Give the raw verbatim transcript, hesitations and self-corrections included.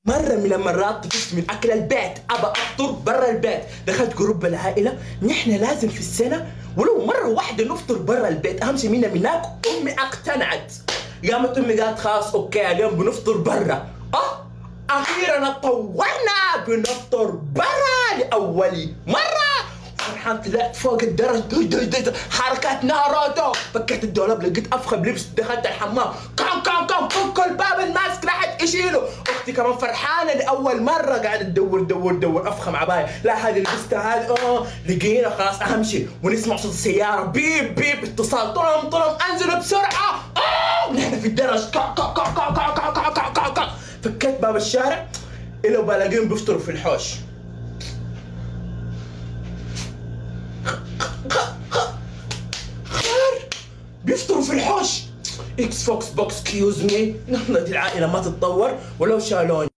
مرة من المرات طفشت من أكل البيت، أبى أفطر برا البيت، دخلت جروب العائلة، نحن لازم في السنة ولو مرة واحدة نفطر برا البيت، أهم شيء منا مناك. أمي اقتنعت، قامت أمي قالت خلاص أوكي اليوم بنفطر برا. أه أخيرا اتطورنا بنفطر برا لأول مرة. فرحان طلعت فوق الدرج، دي دي دي حركات ناروتو، فكيت الدولاب لقيت افخم لبس، دخلت الحمام كم كم كم فك الباب الماسك راحت اشيله. اختي كمان فرحانه لاول مره قاعده تدور دور دور افخم عبايه، لا هذه لبستها هذه اه لقينا خلاص اهم شيء، ونسمع صوت السياره بيب بيب اتصال طلم طلم انزل بسرعه. اه نحن في الدرج كا كا كا كا كا كا كا كا كا. فكيت باب الشارع الا بلاقيهم بيفطروا في الحوش. بيفطروا في الحوش. اكس فوكس بوكس كيوز مي، دي العائله ما تتطور ولو شالوني.